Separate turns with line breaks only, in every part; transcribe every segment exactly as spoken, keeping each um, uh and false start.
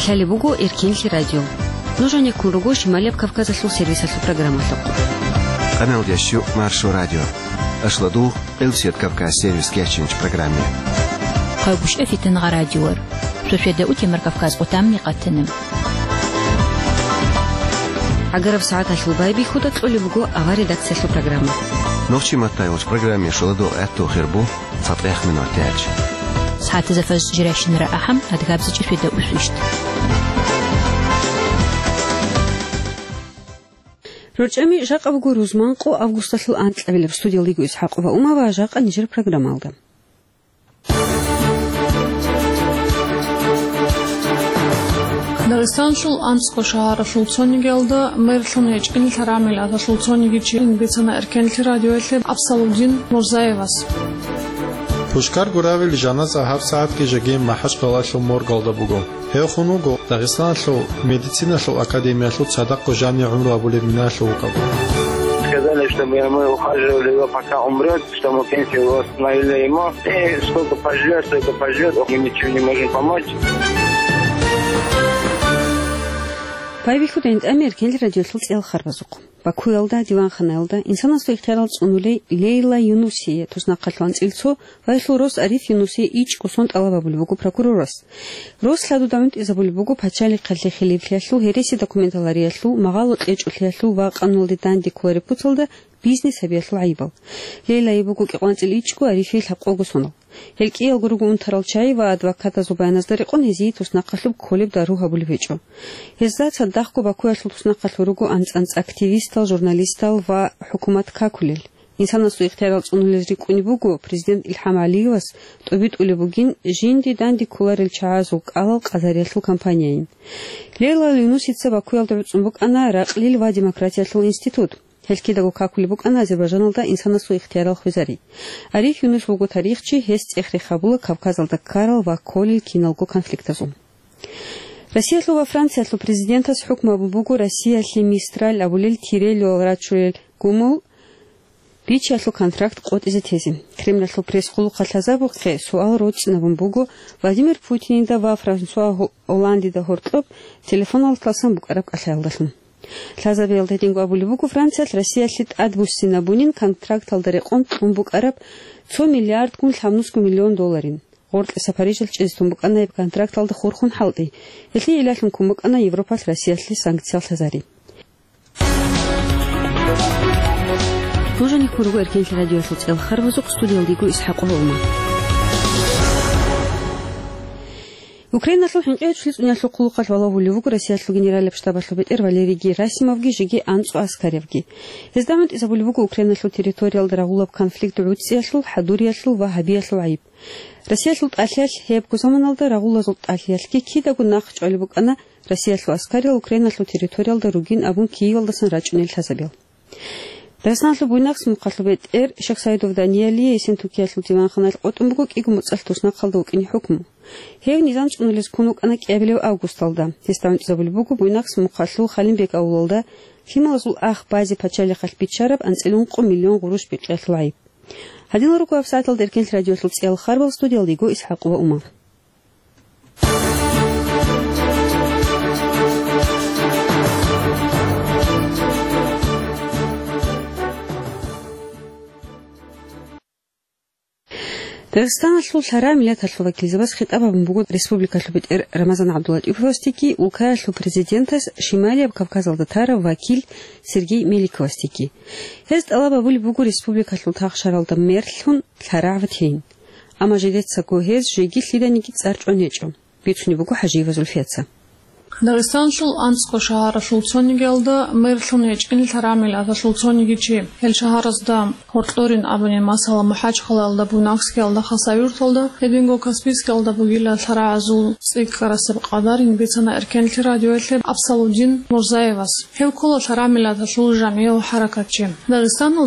Лалибугу Иркинли радио. Нужен куругу Шималев Кавказа слу сервиса слу программа локу.
Канал Ящу Маршу радио. Ашладу Элсет Кавказ сервис кечинч программе.
Хайбуш эфитен радиор. Шушеда утимер Кавказ утамни qattenim.
Агаров саат ашлубайби худа тлулибугу ава редакция слу программа.
Новчи матайлш программе шладу эту хербу сатрех минутач.
ساعات زفاز جراشن رأهم هتجابز جفيدة وسوشت.
رجعمي جاق أبو روزمان قو أغسطس الأنت قبل بستوديو ليجو إسحاق وما واجاق نجر برنامج هذا.
داغستان شل أنت قشار شل صوني جلدا مرثونيج إن الحرامل هذا شل صوني جيتشي إن بيتنا أركان الراديو اللي أبصلودين مرزايفاس.
Пушкар гуравил жана за ҳафт саат ки жагем маҳаш қалашлу мор галда бугом. Хео хунуго Дагестанлу медициналу академиялу садақу жани умру абулеминалу укабу.
Сказали, чтобы мы ухаживали его, пока умрет, что мы пенсию восстановили ему. И сколько поживет, столько поживет, мы ничего не можем помочь.
Пайвихудент Американ радиослуц эл харбазук. Бакуялда диван ханалда инсанасу ихтиярал цунулей Лейла Юнусия туснаққалуан цилцо вайлу Рос Ариф Юнусия ич кусонт алабабулбугу прокуророс. Рос ладудамент изабулбугу пачали қалли хиливлиялу хереси документалариялу мағалут эчулиялу ва қанулдидан дикуари пуцалда бизнес абиялу айбал. Лейла ибугу киқуанцил ичку Арифил хақугу сонал. Елки елгуругу унтаралчай ва адвоката зубайназдари қон хези туснаққалуб колиб даруха булвечо. Хезда цаддахку бакуялу туснаққалуругу анц-анц активистал, журналистал ва хукумат какулел. Инсанасу ихтиярал цунулезри кунибугу президент Ильхам Алиевас тобит улибугин жинди данди куларил чаазук алал қазариялу компанияин. Лейла Юнусица бакуялда цумбук ана рақлил ва демократиялу институт. Хелкидагу какулибук ана Азербайджаналда инсанасу ихтиярал хвизари. Ариф Юнус бугу тарихчи хест эхри хабула Кавказалда карал ва колил киналгу конфликтазу. Россия ва Франция лу президента с хукма бугу Россия ли мистраль абулил тирелю рачулел гумул бича лу контракт қот изе тези. Кремль лу пресс-хулу қалазабу қе суал роц на бугу Владимир Путин да ва Франсуа Оланди да хортлоп телефон алтласан бук араб қалалдалын. Лазабел дедингу абулибугу Франция Россия лит адбуссина бунин контракт алдари қон тумбук араб сто миллиард кун хамнуску миллион долларин. Горд сапарижил чизтумбук ана еб контракт алды хорхун халды. Если илахлун кумбук ана Европа Россия ли санкция лазари. Нужен куругу эркен радио соцел харвазук студио лигу Исхақова ума. Украина лу хинqeet шлис унясу quluqal валаву ливугу Россия лу генераль штаба-лу бетер Валерий Герасимовги жиги анцу аскаревги. Издамент изабулвугу Украина лу территориал драгулаб конфликт уциясу хадуриясу ва хабиясу айб. Россия лу алиял хеб кузаманалда рагула зут алиялки кидагу нахч олибук ана Россия лу аскарил Украина лу территориал ругин абун Киевалдасын рачунел хазабел. Дагестан лу буйнакс муқаллубет эр Шахсайдов Даниэлия исен Туркия лу диван ханал отумбук игу муцалтусна қалдаук ини хукму. Хев низамч унулес кунук ана кебелев августалда. Теставан изабулбугу буйнакс муқаллу Халимбек аулалда хималазул ах бази пачали халпичараб анцелун қу миллион гуруш бетлайф. Хадин руку афсатал деркен радио слуц эл харбал студио лигу Исхақова ума. Дагестан лу ларам лет лу вакилзабас хитаба бумбугу республика лу бет Рамазан Абдуллатифовстики ука лу президентас Шималия Кавказалда тара вакил Сергей Меликовстики. Хест алаба бумбугу республика лу тахшаралда мерлхун ларавтин. Ама жедетса ко хез жеги лиданики царчонечо. Битсуни бугу хажива зульфеца.
Дагестан шул анц қошара шул цони geldi мерлхунеч ин ларамил ата шул цони гичи хел шахаразда хортлорин абуне масала мухач халалда бунакс geldi хасавир толда хединго каспис geldi бугила таразу цикарасып qadarин бетана эркен радиоэлле абсалудин мурзаевас хел кола шарамил ата шул жамио харакатчи Дагестанулда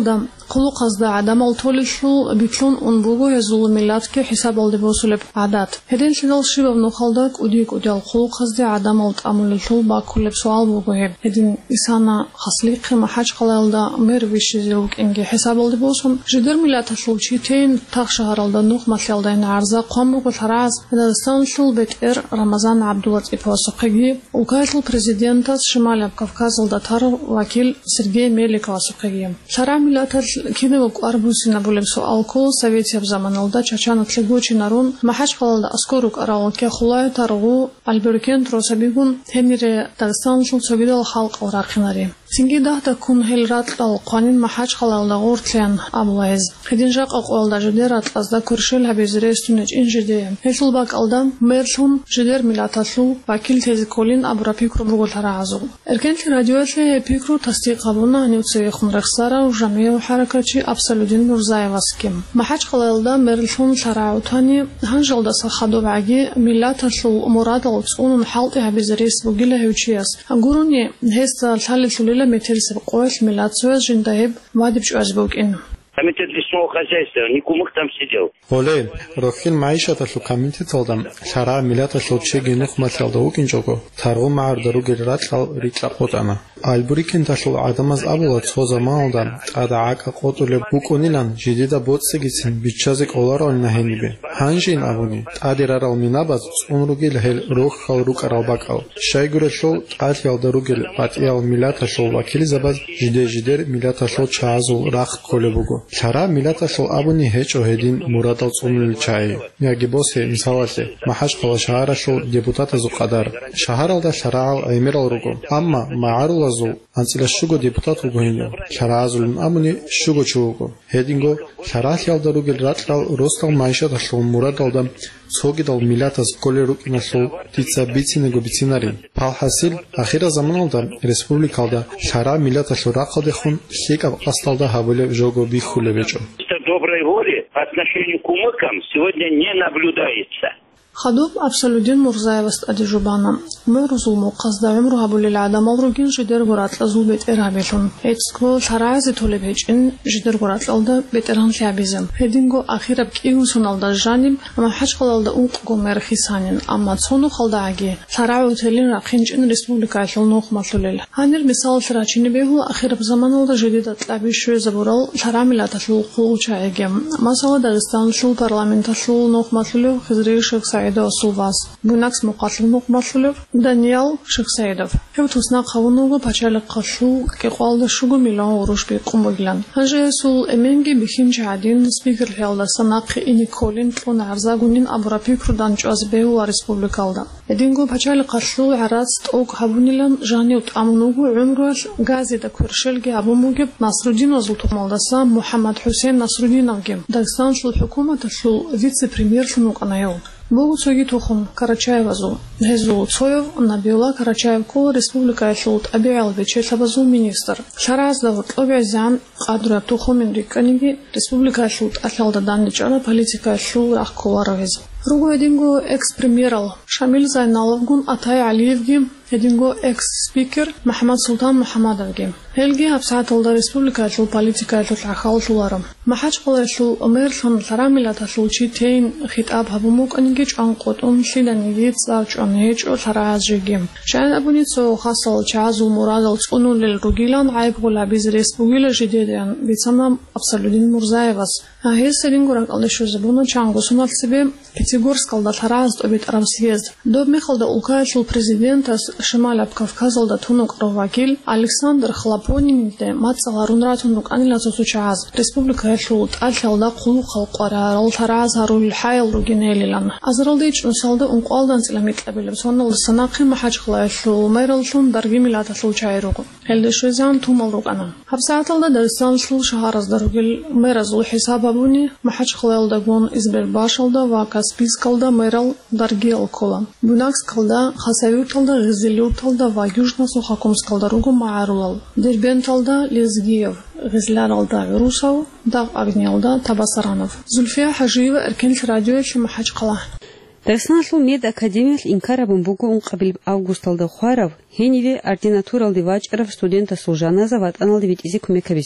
قلو قصد عدم الطولشو بيتلون أنبوغو يزول ميلاتك حساب الدبوسولب عادات هدين شدال شباب نخالدك وديك وديال قلو قصد عدم التأملشو باكل بسؤال بوغوهب هدين إسانا خصليق محاج قلالدا مير ويشيزيوك إنجي حساب الدبوسون جدر ميلاتشو تين تاق شهرالدا نوخ مثلالدين عرضا قامبوغو تراز هدستان شل بيتر رمضان عبدوات إفواسقيجي وكايتل президента Шималя Кавказалда тар вакил Сергей Меликов-Асукаги. Шара милатал киневок арбусина булемсо алкол Советия заманалда чачана тлегочи нарун махач қалалда аскорук аралке хулай таргу Альберкен Тросабигун темире Дагестан шул согидал халк орархинари. Синги дахта кун хелратлал қанин махач қалалда ортлен абулайз. Хедин жақ ақуалда жедер атлазда көршел хабезире стунеч инжеде. Хесулбак алдан мерлун жедер милататлу вакил тезиколин абурапикру бугултара азу. Эркенти радиоэтле пикру тастиқабуна анюцеви хумрахсара у жамея харакачи Абсолюдин Мурзаеваским. Махач қалалда мерлун шараутани ханжалда сахадоваги милататлу мурадал цунун халти хабезире сбугила хючияс. Агуруни хеста лхалитулила метерис бقوش милатсуэс жиндахиб вадибч азбугин.
Комитет лесного хозяйства, Никумых там сидел.
Оле, Рохин Маишата лу комитет алдан, Шара Милата Лучеги Нухматалда Укинчого, Тару Мардару Гератал Ритлапотана. Альбурикин ташлу Адамаз Абула Цозамалдан, Адаака Котуле Буконилан, Жидида Ботсегицин, Бичазик Оларол Нахенибе. Ханжин Авуни, Адирарал Минабаз, Унругил Хел Рухал Рук Аралбакал. Шайгурешо, Атьял Даругил, Атьял Милата Шол Вакилизабаз, Жиде Жидер Милата Шол Чазу Рах Колебугу. Шара Милата Шол Абуни Хечо Хедин Мурадал Цунул Чай. Ягибосе Мисаласе, Махаш Кала Шара Шол депутата Зукадар. Шахаралда Шараал Аймирал Ругу. Амма Маарула Анцила шуго депутат угонио. Шаразулин амуни шуго чуго. Хединго шарахял даругил ратлал ростал майша ташло мурадалдам цогидал милатас колерук инасло тица бицинего бицинарин. Палхасил ахира заманалда республикалда шара милаташло рақадехун хекав асталда хабуле жого бихулевечо.
Доброй воли по отношению к умыкам сегодня не наблюдается.
خدوب أبسلودين مرزايوست أديجوبانا مرزو مقصد عمره هبول العدم أوروجين جدر قرات لزول بيت إرهابيلون هيتسكو شرائز طلب هيج إن جدر قرات لالدا بيت إرهان لعبيزم هيدينغو أخيرا بكيو سنالدا جانب أما حاج قلالدا أوقو مرخيسانين أما تصونو خلدا عجي شرعو تلين راقينج إن رسبوليكا شلنوخ مطلول هانير مثال شراچيني بيهو أخيرا بزمانالدا جديدة تلعبي شوي زبورال شرعميلا تشلو قوچا عجيم مثلا داغستان شل برلمانتا شل نوخ مطلول خزري شيخ سعيد Сувас. Бунакс муқатлинуқ машлулев Даниэл Шихсаидов. Хевтусна қавунуғы пачалық қашу кеқуалды шугу миллион уруш бей қумбогилан. Ханже сул эменги бихин жадин спикер хелда санақи иниколин тлун арзагунин абурапи крудан чуазбеу республикалда. Эдингу пачалық қашу араст оқ хабунилан жаниут амунуғы умруал газида көршелге абумугеб Насрудин озултуқмалдаса Мухаммад Хусейн Насрудиновгем. Дагестан шул хукумата шул вице-премьер шунуқ анайол. Богу цоги тухум Карачаевазу. Хезу Цоев Набиула Карачаевку Республика Шулт Абиал Вечесабазу министр. Шараздавут Обязан Адраб Тухумин Риканиги Республика Шулт Ахалда Даничара политика Шул Рахкуларовез. Другой динго экс-премьерал Шамиль Зайналовгун Атай Алиевги Единго экс-спикер Мухаммад Султан Мухаммадовги. Хелги Абсаталда Республика Шул политика Шул Ахал Шуларам. Махач Кала Шул Омер Шам Сарамилата Шулчи Тейн Хитаб Хабумук Анигич Анкот Он Шиданигит Савч Анеч О Саразжигим. Шан Абуницо Хасал Чазу Мурадал Цуну Лил Ругилан Айб Гулабиз Республика Жидедиан Бицана Абсолюдин Мурзаевас. Ахис Селингурак Алдешу Забуна Чангу Сунал Себе Пятигорскалда Таразд Обит Арабсъезд. Доб Михалда Улкая Шул президентас Шималя Кавказалда Тунук Ровакил Александр Хлапонинде Мацаларунра Тунук Анилацу Сучаз. Республика Шулт Альхалда Кулу Халқара Рал Тараз Харул Хайл Ругинелилан. Азралдич Нусалда Ункуалдан Силамит Абилем Сонал Санақи Махачхла Шул Майрал Шун Дарги Милата Шул Чайругу. Хелдешвизан Тумал Ругана. Хабсааталда Дагестан Шул Шахараз Даргил Меразул Хисабабуни Махачхла Дагон Избер Башалда Ва Каспийскалда Майрал Дарги Алкола. Бунакскалда Хасавюталда Гизелюталда Ва Южно-Сухокумскалда Ругу Маарулал. Дербенталда Лезгиев. Гизляралда Русов, Дав Агниалда Табасаранов. Зульфия Хажиева Эркенш радио Шимахач Кала.
Дагестан шул мед академия инкарабун бугу он қабил августалда Хуаров, хениве ординатуралды вачаров студента Сулжана зават аналды вит изи кумекавизи.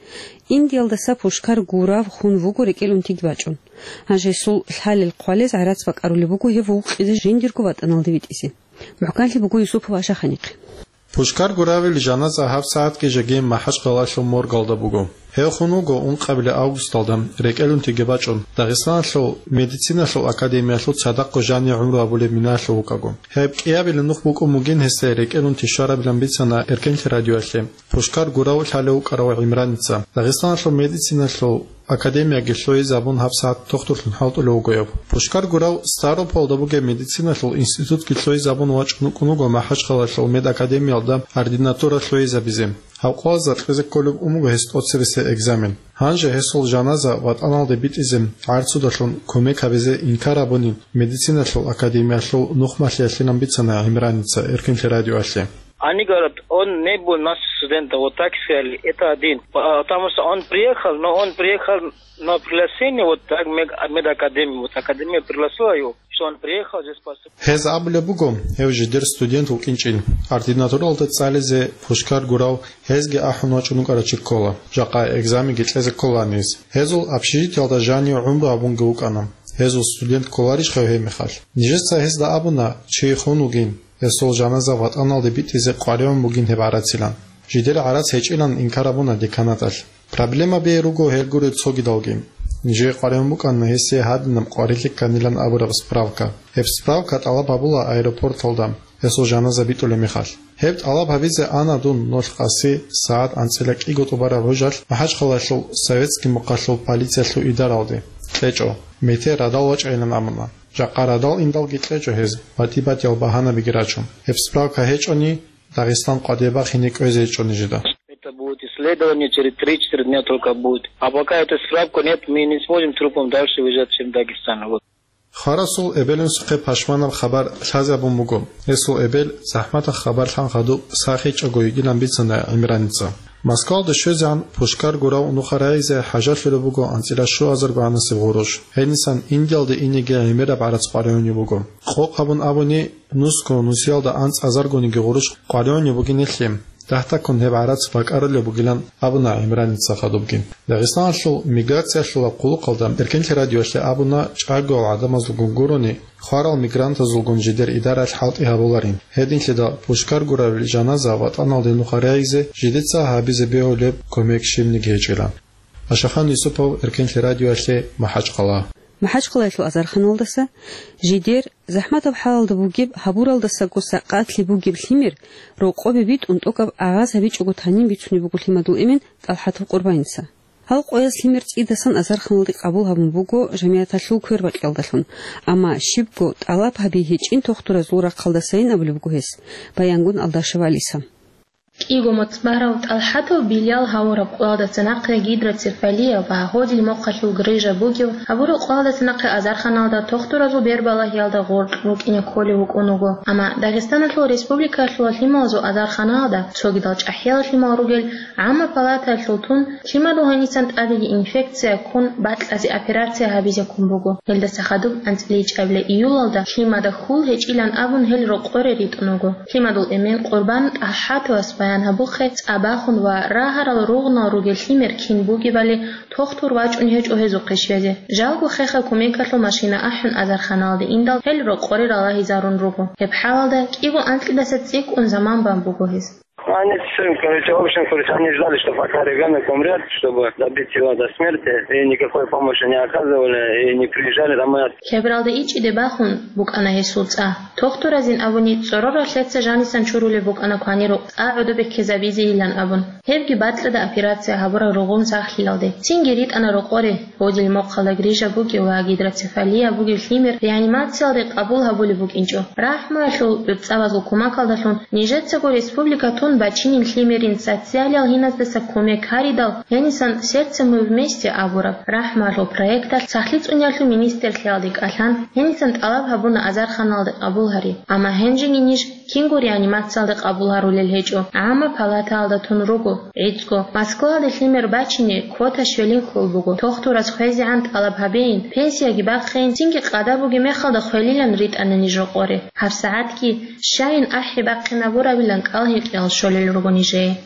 Индиалдаса Пушкар гурав хун вугу рекелун тигбачун. Анже сул лхалил қвалез айрац вак арули вугу хе вугу изе жиндирку ват аналдивит иси. Мухканли вугу Юсуп ваша ханиқи.
Пушкар гуравил жана за хав саат ки жаге махаш қалашлу моргалда бугу. Хе хунуго он қабли август алдам рекелун тигбачун. Дагестан шлу медицина шлу академия шлу цадақ жани умру абуле мина шлу вукагу. Хе киявил нух буку мугин хесе рекелун тишара билан бицана эркен радио шле. Пушкар гуравил халу карау имранца. Дагестан шлу медицина шлу академия гешлои забун хавсат тохтурлун халтулу гоёб. Пушкар гурав Старопол дабуге медицина шлу институт гешлои забун вачну кунуго махаш қалашлу мед академия алда ординатура шлои забизем. Хавқаза тхезе колуб умуго хест отсерисе экзамен. Ханже хесол жаназа ват аналде битизем арцудашлун комек хавезе инкара бунин медицина шлу академия шлу нухмашли ашлинам бицана имраница эркен радио ашле.
Они говорят, он не был наш студент, вот так сказали, это один. Потому что он приехал, но он приехал на приглашение, вот так, медакадемию, вот академия пригласила его, что он приехал здесь поступил.
Хез абле бугом, я уже дер студент укинчин. Ординатура алты цализе Пушкар гурав, хезге ахуночуну карачик кола. Жака экзамен гитлезе коланез. Хезул общежитие алда жани умру абунга уканам. Хезул студент колариш хаве михал. Нижеца хез да абуна, чей хунугин. Эсол жаназа ват аналде битизе қварион бугин хебарацилан. Жидел арац хечилан инкарабуна деканатал. Проблема бе руго хелгуре цоги далгим. Ниже қварион букан хесе хаднам қварилик канилан абурав справка. Хеб справка талаб абула аэропорт алдам. Эсол жаназа битуле михал. Хеб талаб хавизе анадун ноль қаси саат анцелак иготубара вожал. Махач халашлу советский муқашлу полицияшлу идар алды. Лечо. Мете радал вач айлан амана. Жақарадал индал гитлечо хез, батибат ял бахана бигирачум. Хеб справка хечони, Дагестан Кадеба хиник öze хечони жида.
Это будет исследование через три-четыре дня только будет. А пока эта справка нет, мы не сможем трупом дальше выезжать в Дагестан. Вот.
Харасул эбелен суқе пашманам хабар шазябу мугум. Эсул эбел захмата хабар хан хаду сахич агоигилан бицана имраница. Москва дешезян Пушкар гурав нухарайзе хажат филбуго антила шу азарбана севгуруш. Хенисан индиалде инеге эмера барац париони буго. Хо хабун абуни нуско нусиалда анц азаргони гуруш париони бугинетлем. Тахта кон хебарац бакарле бугилан абуна имраница хадубгин. Дагестан шу миграция шу кулу қалдам. Эркен радио шле абуна чагол адамаз гунгурони خارل میگرانت زلگون جدر اداره حالت هبولارین. هدین کدا پوشکار گوراویل جنازه وات آنال دینو خرایزه جدید سه هبیز بیولب کمک شیم نگهجیلان. اشخان یوسفو ارکن رادیو اشته محج قلا.
محج قلا شو ازار خنال دسته جدیر زحمت بحال دبوجب هبورال دسته قصه قاتل بوجب خمیر رو قوی بیت اون توکب آغاز هبیچ اگوتانی بیتونی بقول خمدو ایمن الحت القربانیسه. هل قوي سليمر إدسان أزار خنالدي قبولها من بوجو جميع تلو كير بقلدلون أما شيبجو طلب هبيه إن تختار زورا قلدسين قبل بوجهس بيانجون الله شواليسا
إيجو متبارو الحتو بيليال هاورا قلادة تنقل جيدرة ترفالية وهودي الموقع الجريجة بوجو هبورو قلادة تنقل أزار خنالدا تختار زو بيربالا هيالدا غورد روك إني كولي وك أونوغو أما داغستان لو ريسبوبليكا لو ليمازو أزار خنالدا سوغي دالج أحيال ليما روجل عما بالاتا لوتون ليما لو هنيسانت أدي إنفكسيا كون باتل أزي أبيراتسيا هبيزي كون بوجو هلدا سخدوب أنت ليج أبلا إيولالدا ليما دا خول هيج إلان أبون هل روك قرريت أونوغو ليما دول إمين قربان أحاتو أسبا بيان هبوخت أباخون وراهر الروغنا روجل خيمر كين بوجي بالي تختور واج أنهج أهزو قشيده جالبو خيخة كوميكاتلو ماشينا أحن أزر خنال دي إندال هل رو قرر الله هزارون روغو بحال ده كيبو أنت لدستيك أن زمان بان بوجوهز
Они все, короче, в общем, короче, они ждали, что пока ребенок умрет, чтобы добить его до смерти, и никакой помощи не оказывали, и не приезжали домой.
Кебралда ич иде бахун бук ана хесулца. Тохтор аз ин авуни цорора хлетса жанисан чуруле бук ана кваниру а удо бе кезабизи илан авун. Хевги батла да операция хабура ругун сахлилалде. Сингерит ана рукори водил моқала грижа буки ва гидроцефалия буки химер реанимация де қабул хабули бук инчо. Рахма шул бцавазу кумакалдашун нижетсаго республика тун бачинин химерин социалиал хиназдаса комекаридал. Янисан сердце мы вместе авура. Рахма шул проекта сахлиц унялу министер хлядик алан. Янисан талаб хабуна азар ханалде қабул хари. Ама хенжинги ниш кингу реанимация де қабул харулел хечо. Ама палата алда тун ругу. Эцко Москва де химер бачини квота швелин холбугу. Тохтур аз хвези ант талаб хабин. Пенсия ги бахин тинги қадабуги мехалда хвелилан рит анани жоқоре. Хар саат ки шайн ахи бақина бура билан қалхи қиял شلل رو گنیشه.
دیگه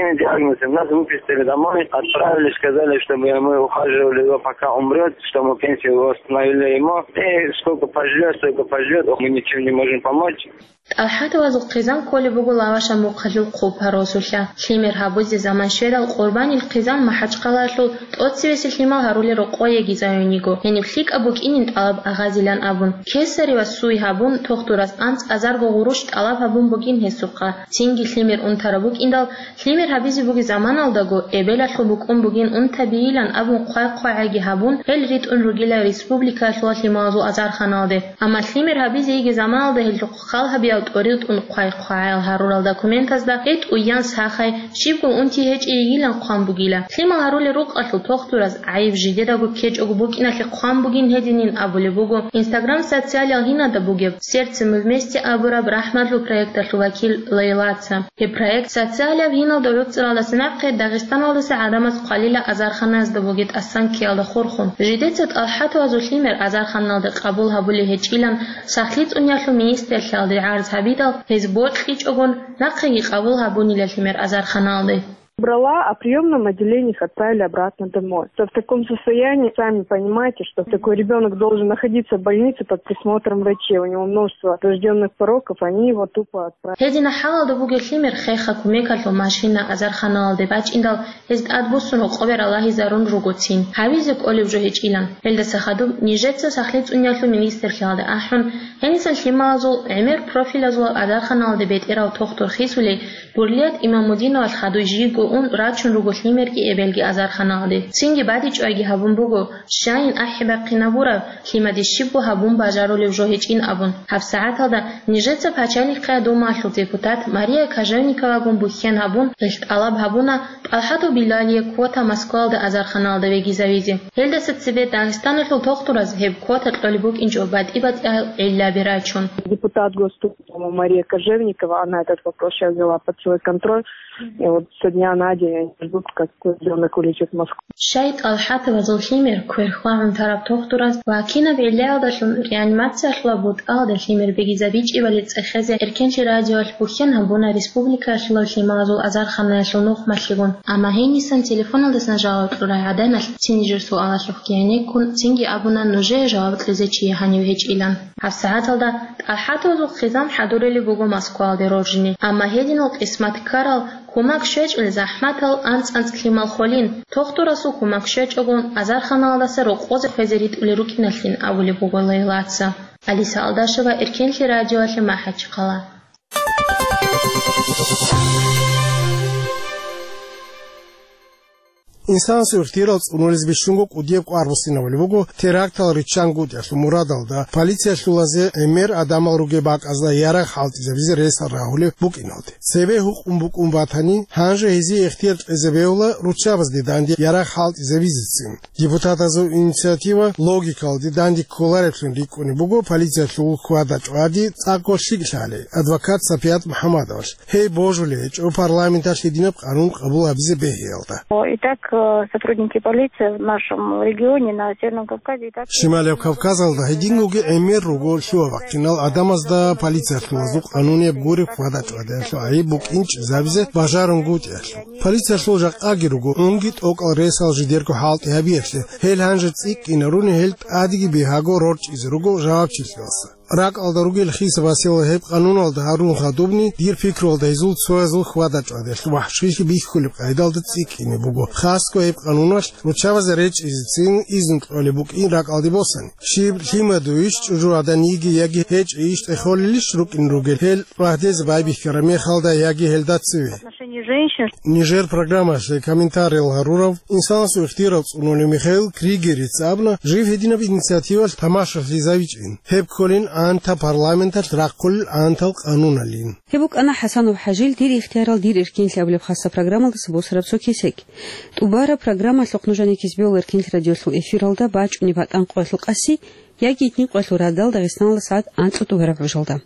поставлены диагнозы. Нас выписали домой, отправили, сказали, чтобы мы ухаживали его, пока умрет, что мы пенсию восстановили ему. И сколько поживет, столько поживет, мы ничем не можем помочь.
الحات وزو قيزان كل بقول عواش مقلل قوبها رسولها خيمر هابوز زمان شوية القربان القيزان ما حج قلاشلو تقصي بس الخيمة هرولي رقوية جزايونيجو يعني خليك أبوك إن طلب أغازيلان أبون كسري والسوي هابون تختورس أنت أزار وغروش طلب هابون بوجين هسوقا تينجي خيمر أن تربوك إن دال خيمر هابيزي بوجي زمان الدغو إبلا خبوك أم بوجين أن تبيلان أبون قاي قاعي هابون هل ريت أن رجلا ريسبوبليكا شو خيمازو أزار خناده أما خيمر هابيزي يجي زمان الده الرقال هبي أريد أن قاي قاعي هارول الدوكومنت هذا إت ويان ساخي شيبكو أنتي هج إيجيلان قام بوجيلا خيمة هارول رق أصل تختور از عيب جديد أبو كيج أبو بوك إن أصل قام بوجين هدينين أبو لبوجو إنستغرام سوسيال هنا دبوجب سيرت ملمستي أبورا برحمة لو проект الوكيل ليلاتسا هي проект سوسيال هنا دولت على سناق داغستان على سعادمس قليلة أزار خناز دبوجت أسان كيال خورخم جديد الحات وزوشيمر أزار خناد قبولها بولي هجيلان سخليت أنيا مينستر خالد عرض هبيدال هزبوت خيج أقول نقي قبولها بوني للخمر أزار خنادي
Брала, а в приемном отделении их отправили обратно домой. То в таком состоянии, сами понимаете, что такой ребенок должен находиться в больнице под присмотром врачей. У него множество рожденных пороков, они его тупо отправили.
هذه حالة دبوج الخمر خيخة كميكال وماشينا أزار خنال دباج إندال هز أدبوسون وقبر الله زارون روغوتين. حبيزك أولي بجوهج إلان. هل سخدو نيجت سخلت أنيالو مينيستر خالد أحن. هنس الخمازو عمر بروفيلازو أزار خنال دبيت إراو تختور خيسولي بورليات إمام مدين والخدو جيجو اون راچون رو گوشلیمر کی ابلگی ازار خناده سینگی بعدی چایگی هبون بگو شاین احبا قینابورا کیمدی شیبو هبون باجارو لوجوهیچ این ابون هفت ساعت هدا نیجت پاچانی قیادو مالو دیپوتات ماریا کاژونیکова گون بوخین هبون رشت علب هبونا الحاتو بیلالی کوتا مسکوال ده ازار خناده وگی زویزی هل دست سبت داغستان لو تختور از هب کوتا طالبوک اینجا بعد ابد الا براچون
депутат Госдумы Мария Кожевникова, она этот вопрос сейчас взяла под свой контроль. И вот со дня на день они ждут, как ребенок улетит в Москву.
شاید الحات وزوشیمر کویرخوام طرف تختورز و کینا بیلیال داشون ریانیماتسیا شلا بود آل دلخیمر بگی زبیج ایوالیت اخزی ارکنچ رادیو بوخین هم بونا ریسپوبلیکا شلا شیمازو ازار خانه شلونوخ مشلگون اما هی نیستن تلفون دست نجاوت رای عدنل تینجر سوال شخکیانی کن تینگی ابونا نوجه جوابت لزه چیه هنیو هیچ ایلان هفت ساعت الدا الحات وزو خزام حدوری بگو مسکوال دی روجنی اما هیدی نوت اسمت کارال کمک شج الزحمتال انس انس کلیمال خولین تختورسو کمک شج اگون ازار خانال دست رو قوز فزریت ولی رو کنلین اولی بگو لیلاتسا Алиса Алдашева, Иркенли радио Махачкала.
İnsan sürtüyoruz, unuriz bir şunguk udiyep arvusina velibugu teraktal richangud ya muradalda politsiya şulaze emer adamal ruge bak azla yarak haltize bize resa rahule buk inaldi. Sebe huk umbuk umvatani hanje hezi ihtiyar ezebeola ruçavaz didandi yarak haltize vizitsin. Deputat azo inisiyativa logikal didandi kolarepsun rikuni bugu politsiya şul kuadaç adi tsakoşik şale. Advokat Safiat Muhammadov. Hey bojulech o parlamentar şedinap kanun kabul abize behiyalda.
Итак, сотрудники полиции в нашем регионе на Северном Кавказе и так.
Шималия Кавказалда хедингуге эмер ругол шуавак. Чинал адамазда полиция шуазук ануне бури фадат вадашло. Ай бук инч завизе бажарун гут яшло. Полиция шложак агиругу унгит окал ресал жидерко халт ябиешле. Хел ханжет цик инаруни хелт адиги бихаго рорч изругу жаваб числился. Рак алдаругел хиса васила хеп канун алда харун хадубни дир фикр алда изул суазул хвадач адашло. Вахшиши бихкулиб айдалда цик ине бугу. Хаско хеп канунаш ручава за реч изцин изн алибук ин рак алди босани. Шиб хима дуиш чужу аданиги яги хеч ишт эхолилиш рук ин ругел хел вахдез байби кераме халда яги хелдациве. Нижер программа ше комментарий Ларуров инсан суихтиров уноли Михаил Кригерец абна жив единов инициатива тамаша Лизавичин. Хеп колин анта парламентар ракул антал кануналин.
Хебук ана Хасанов Хажил дир ихтиярал дир иркин лаблев хасса программа сбосраб сокисек. Тубара программа слухнужани кизбел иркин радиосу эфиралда бач униват анқослу қаси яги итни қослу радал Дагестанла саат анцу тугараб жалда.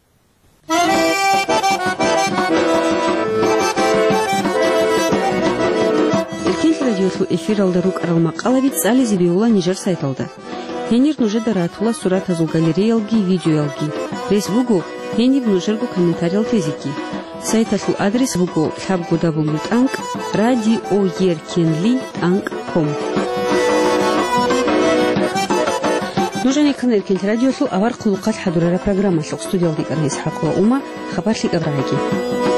Радиослу эфиралда рук аралмақалавит цали зибиула Нижер сайталда. Хенир нуже даратула сурат азу галереялги видеоялги. Рейс бугу хенир нужергу комментариал физики. Сайталу адрес вуго лабгудабулют анк радиоеркенли анк ком. نوجني كان الكنت راديو سو أوار قلقات حضور البرنامج لق استوديو ديك أنا إسحاق وأمة خبر لك أبراهيم